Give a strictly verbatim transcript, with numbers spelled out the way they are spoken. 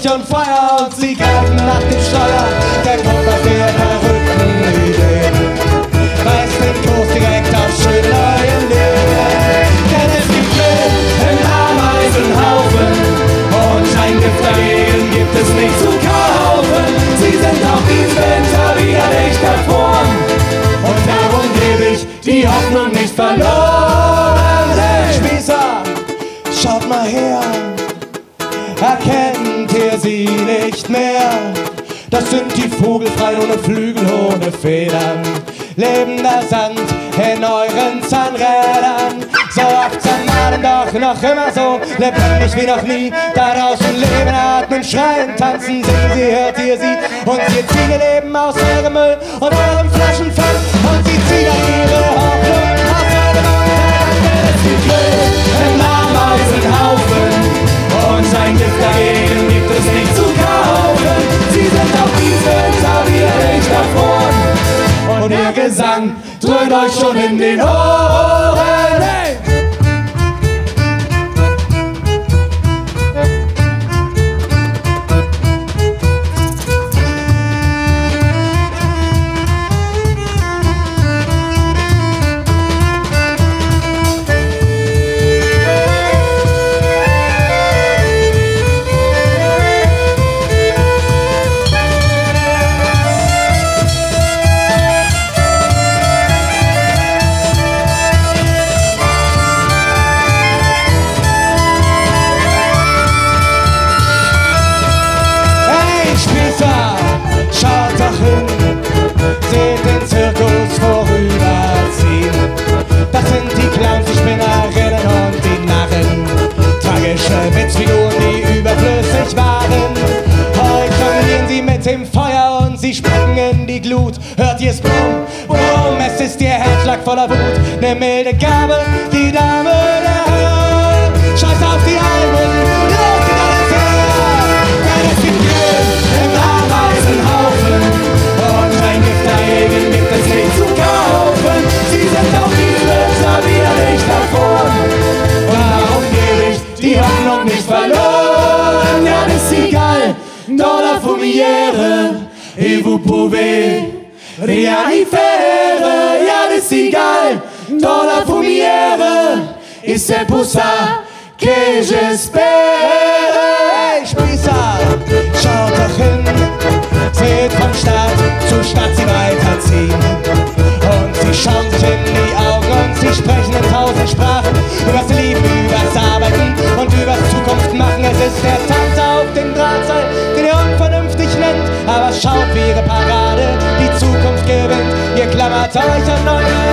nicht on fire und sie greifen nach dem Steuer. Der kommt auf der verrückten Idee, reißt den Kurs direkt auf schön neue Leben. Denn es gibt Müll im Ameisenhaufen und ein Gift dagegen gibt es nicht zu kaufen. Sie sind auf diesem Winter wieder nicht erfroren und darum gebe ich die Hoffnung nicht verloren. Hey Spießer, schaut mal her, erkennt ihr sie nicht mehr? Das sind die Vogelfreien ohne Flügel, ohne Federn, lebender Sand in euren Zahnrädern. So oft zermahlen, doch noch immer so lebendig wie noch nie. Da draußen leben, atmen, schreien, tanzen, singen sie, hört ihr sie. Und sie ziehen ihr Leben aus eurem Müll und eurem Flaschenpfand. Und sie ziehen an ihre Hoffnung aus eurem Untergang. Es gibt Müll im Ameisenhaufen und ein Gift dagegen gibt es nicht zu kaufen. Sie sind auf diesem Winter wieder nicht erfroren und ihr Gesang dröhnt euch schon in den Ohren. Hey! Schaut doch hin, seht den Zirkus vorüberziehen. Das sind die Clowns, die Spinnerinnen und die Narren, tragische Witzfiguren, die überflüssig waren. Heute jonglieren sie mit dem Feuer und sie spucken in die Glut. Hört ihr's Brumm, Brumm, es ist ihr Herzschlag voller Wut. Ne milde Gabe, die Dame der Höhe. Scheiß auf die Alben, los geht alles her. Denn es gibt Müll im Ameisenhaufen und ein Gift dagegen gibt es nicht zu kaufen. Sie sind auf diesem Winter wieder nicht erfroren und darum gebe ich die Hoffnung nicht verloren. Ja, das ist egal, dans la fourmilière, et vous pouvez rien y faire. Ja, das ist egal, dans la fourmilière, et c'est pour ça que j'espère. Hey, Spießer, schaut doch hin, seht von Stadt zu Stadt sie weiterziehen. Und sie schauen sich in die Augen und sie sprechen in tausend Sprachen übers Lieben, übers Arbeiten und übers Zukunft machen. Es ist der Tanz auf dem Drahtseil, den ihr unvernünftig nennt. Aber schaut, wie ihre Parade die Zukunft gewinnt. Ihr klammert euch an neue